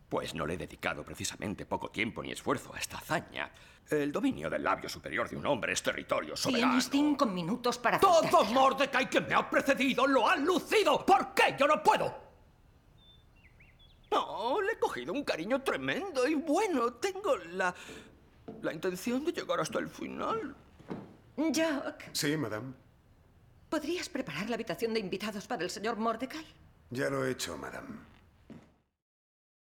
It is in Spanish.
Pues no le he dedicado precisamente poco tiempo ni esfuerzo a esta hazaña. El dominio del labio superior de un hombre es territorio soberano. Tienes 5 minutos para Todo acertártelo. Mordecai que me ha precedido lo ha lucido. ¿Por qué yo no puedo? No, le he cogido un cariño tremendo y bueno, tengo la intención de llegar hasta el final. Jack, Sí, madame. ¿podrías preparar la habitación de invitados para el señor Mordecai? Ya lo he hecho, madame.